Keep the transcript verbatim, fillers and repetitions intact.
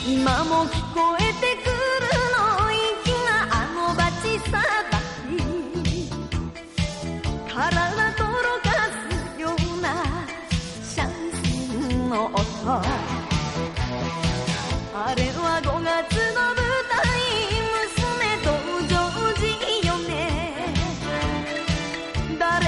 今も聞こえてくるの息があのバチさばき、体とろかすようなシャンソンの音。